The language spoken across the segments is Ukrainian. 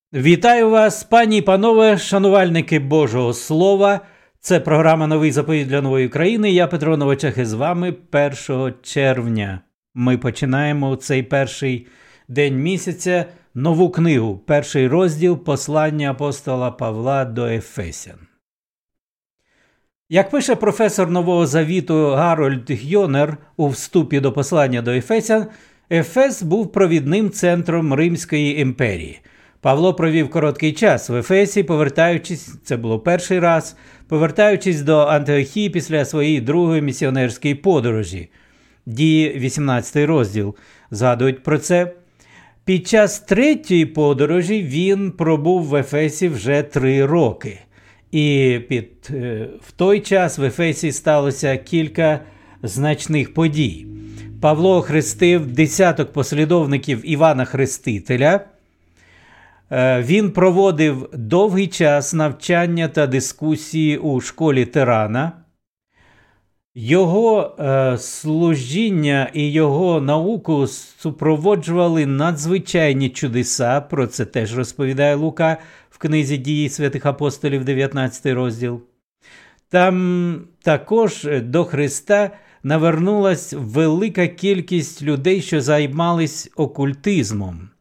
Вітаю вас, пані і панове, шанувальники Божого Слова. Це програма «Новий заповіт для нової країни». Я, Петро Новачех, із вами 1 червня. Ми починаємо у цей перший день місяця нову книгу, перший розділ послання апостола Павла до Ефесян. Як пише професор Нового Завіту Гарольд Гьонер у вступі до послання до Ефесян, Ефес був провідним центром Римської імперії. Павло провів короткий час в Ефесі, це було перший раз, повертаючись до Антиохії після своєї другої місіонерської подорожі. Дії 18 розділ згадують про це. Під час третьої подорожі він пробув в Ефесі вже 3 роки. І в той час в Ефесі сталося кілька значних подій. Павло охрестив десяток послідовників Івана Хрестителя. Він проводив довгий час навчання та дискусії у школі Тирана. Його служіння і його науку супроводжували надзвичайні чудеса, про це теж розповідає Лука в книзі «Дії святих апостолів», 19 розділ. Там також до Христа навернулась велика кількість людей, що займались окультизмом.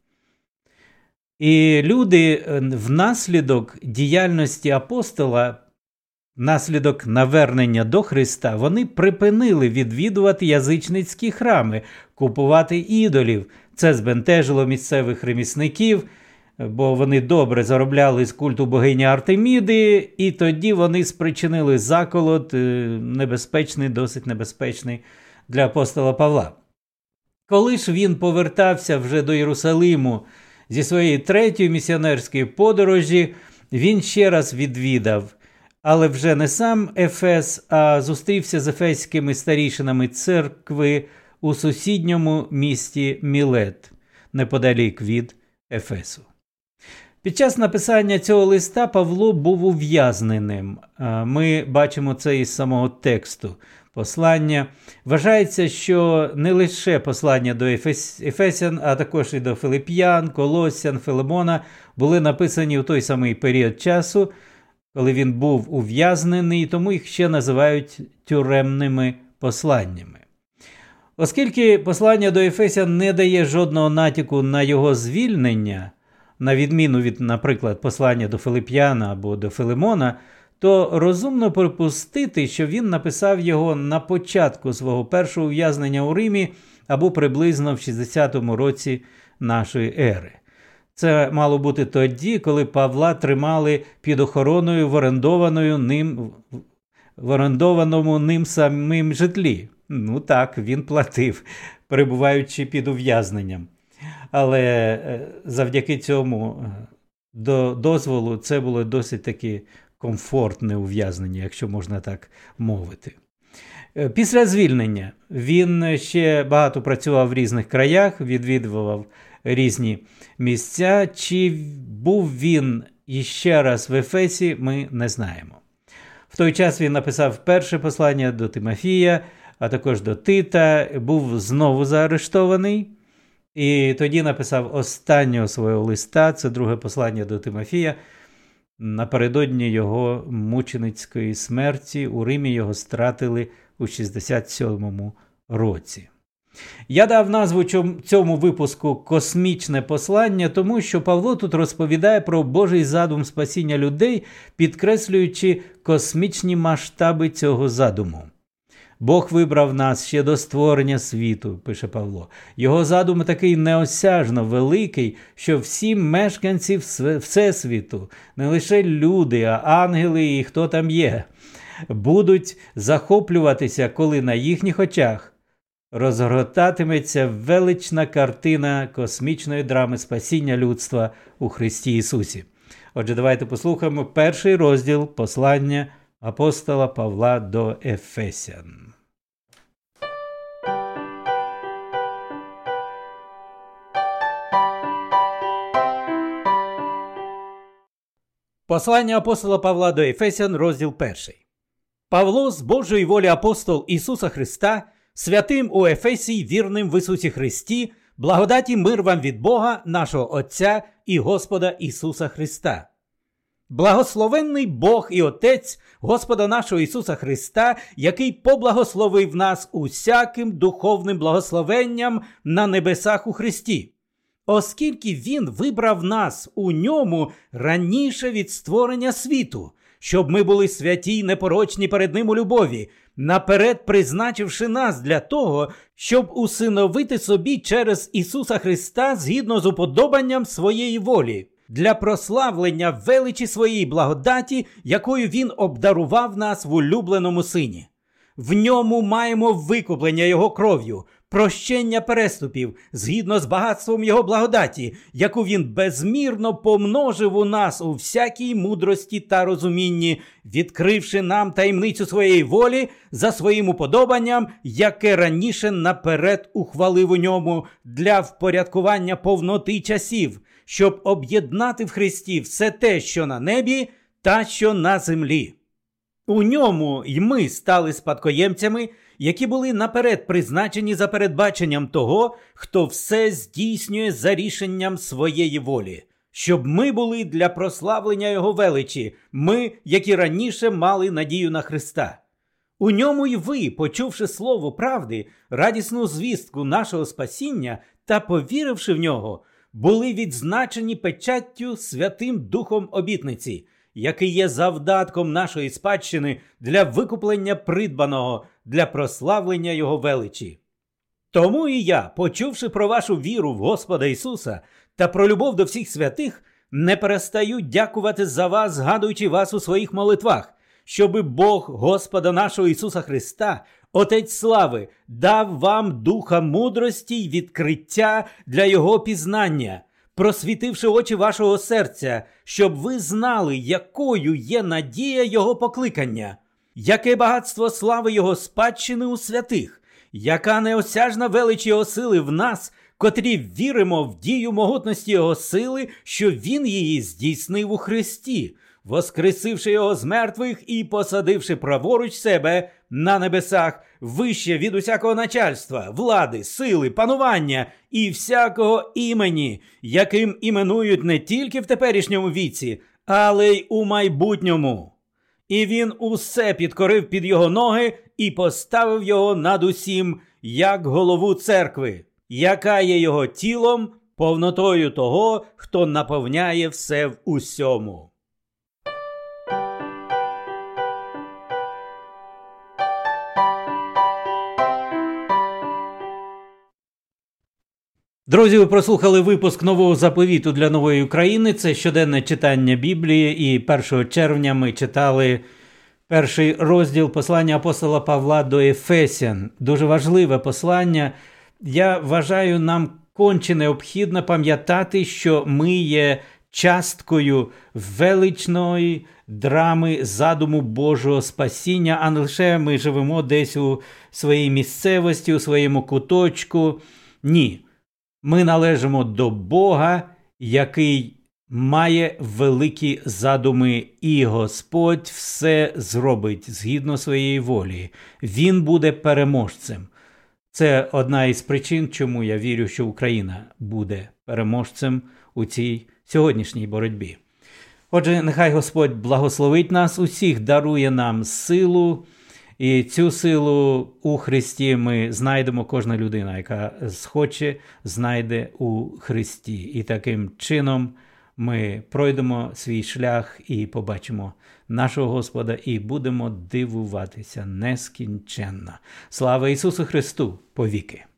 І люди внаслідок діяльності апостола, внаслідок навернення до Христа, вони припинили відвідувати язичницькі храми, купувати ідолів. Це збентежило місцевих ремісників, бо вони добре заробляли з культу богині Артеміди, і тоді вони спричинили заколот небезпечний, досить небезпечний для апостола Павла. Коли ж він повертався вже до Єрусалиму зі своєї третьої місіонерської подорожі, він ще раз відвідав, але вже не сам Ефес, а зустрівся з ефеськими старішинами церкви у сусідньому місті Мілет, неподалік від Ефесу. Під час написання цього листа Павло був ув'язненим. Ми бачимо це із самого тексту послання. Вважається, що не лише послання до Ефесян, а також і до Филип'ян, Колосян, Филимона були написані у той самий період часу, коли він був ув'язнений, тому їх ще називають тюремними посланнями. Оскільки послання до Ефесян не дає жодного натяку на його звільнення, на відміну від, наприклад, послання до Филип'яна або до Филимона, то розумно припустити, що він написав його на початку свого першого ув'язнення у Римі або приблизно в 60-му році нашої ери. Це мало бути тоді, коли Павла тримали під охороною в орендованому ним самим житлі. Ну так, він платив, перебуваючи під ув'язненням. Але завдяки цьому дозволу це було досить таки комфортне ув'язнення, якщо можна так мовити. Після звільнення він ще багато працював в різних краях, відвідував різні місця. Чи був він іще раз в Ефесі, ми не знаємо. В той час він написав перше послання до Тимофія, а також до Тита, був знову заарештований. І тоді написав останнього свого листа, це друге послання до Тимофія. Напередодні його мученицької смерті у Римі його стратили у 67-му році. Я дав назву цьому випуску «Космічне послання», тому що Павло тут розповідає про Божий задум спасіння людей, підкреслюючи космічні масштаби цього задуму. Бог вибрав нас ще до створення світу, пише Павло. Його задум такий неосяжно великий, що всі мешканці Всесвіту, не лише люди, а ангели і хто там є, будуть захоплюватися, коли на їхніх очах розгортатиметься велична картина космічної драми спасіння людства у Христі Ісусі. Отже, давайте послухаємо перший розділ послання апостола Павла до Ефесян. Послання апостола Павла до Ефесян, розділ 1. Павло, з Божої волі апостол Ісуса Христа, святим у Ефесі, вірним в Ісусі Христі, благодать і мир вам від Бога, нашого Отця і Господа Ісуса Христа. Благословенний Бог і Отець Господа нашого Ісуса Христа, який поблагословив нас усяким духовним благословенням на небесах у Христі, оскільки Він вибрав нас у Ньому раніше від створення світу, щоб ми були святі й непорочні перед Ним у любові, наперед призначивши нас для того, щоб усиновити собі через Ісуса Христа згідно з уподобанням своєї волі, для прославлення величі своєї благодаті, якою Він обдарував нас в улюбленому Сині. В Ньому маємо викуплення Його кров'ю, прощення переступів, згідно з багатством Його благодаті, яку Він безмірно помножив у нас у всякій мудрості та розумінні, відкривши нам таємницю своєї волі за своїм уподобанням, яке раніше наперед ухвалив у Ньому для впорядкування повноти часів, щоб об'єднати в Христі все те, що на небі та що на землі. У Ньому й ми стали спадкоємцями, які були наперед призначені за передбаченням того, хто все здійснює за рішенням своєї волі, щоб ми були для прославлення Його величі, ми, які раніше мали надію на Христа. У Ньому й ви, почувши слово правди, радісну звістку нашого спасіння та повіривши в Нього, були відзначені печаттю Святим Духом обітниці, який є завдатком нашої спадщини для викуплення придбаного, для прославлення Його величі. Тому і я, почувши про вашу віру в Господа Ісуса та про любов до всіх святих, не перестаю дякувати за вас, згадуючи вас у своїх молитвах, щоби Бог Господа нашого Ісуса Христа, Отець слави, дав вам духа мудрості й відкриття для Його пізнання, просвітивши очі вашого серця, щоб ви знали, якою є надія Його покликання, яке багатство слави Його спадщини у святих, яка неосяжна велич Його сили в нас, котрі віримо в дію могутності Його сили, що Він її здійснив у Христі, воскресивши Його з мертвих і посадивши праворуч себе на небесах, вище від усякого начальства, влади, сили, панування і всякого імені, яким іменують не тільки в теперішньому віці, але й у майбутньому. І Він усе підкорив під Його ноги і поставив Його над усім, як голову церкви, яка є Його тілом, повнотою того, хто наповняє все в усьому. Друзі, ви прослухали випуск Нового заповіту для нової України. Це щоденне читання Біблії, і 1 червня ми читали перший розділ послання апостола Павла до Ефесян. Дуже важливе послання. Я вважаю, нам конче необхідно пам'ятати, що ми є часткою величної драми задуму Божого спасіння, а не лише ми живемо десь у своїй місцевості, у своєму куточку. Ні. Ми належимо до Бога, який має великі задуми, і Господь все зробить згідно своєї волі. Він буде переможцем. Це одна із причин, чому я вірю, що Україна буде переможцем у цій сьогоднішній боротьбі. Отже, нехай Господь благословить нас усіх, дарує нам силу, і цю силу у Христі ми знайдемо, кожна людина, яка схоче, знайде у Христі. І таким чином ми пройдемо свій шлях і побачимо нашого Господа і будемо дивуватися нескінченно. Слава Ісусу Христу! Повіки!